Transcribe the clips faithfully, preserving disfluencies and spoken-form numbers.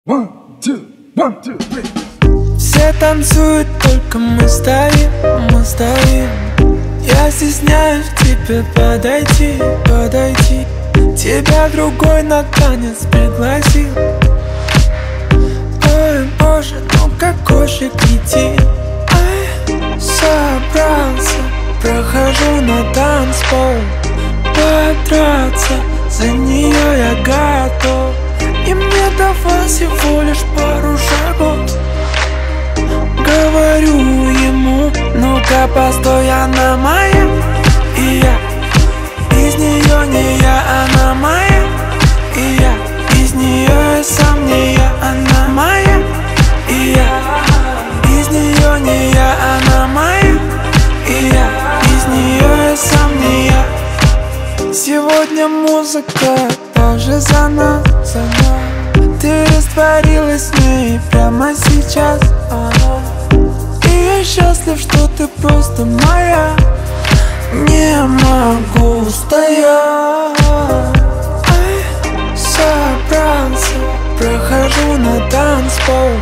One, two, one, two, three. Все танцуют, только мы стоим, мы стоим. Я стесняюсь к тебе подойти, подойти. Тебя другой на танец пригласил. Ой, боже, ну какой же кретин. Ай, собрался, прохожу на танцпол. Подраться, за нее я готов. И мне до вас всего лишь пару шагов. Говорю ему, ну-ка постой, она моя. И я из нее не я, она моя. И я из нее и сам не я, она моя. И я из нее не я, она моя. И я из нее и сам не я. Сегодня музыка даже за нас, за нас. Ты растворилась с ней прямо сейчас. И я счастлив, что ты просто моя. Не могу стоять. Ай, собрался, прохожу на танцпол.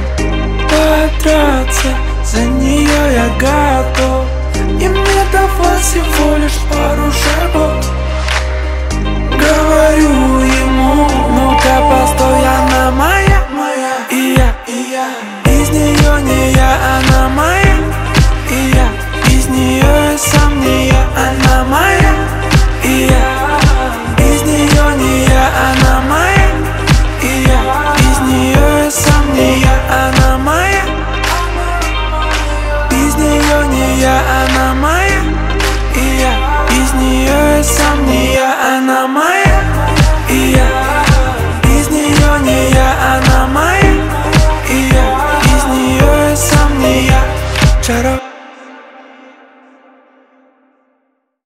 Подраться, за нее я готов. И мне до вас всего лишь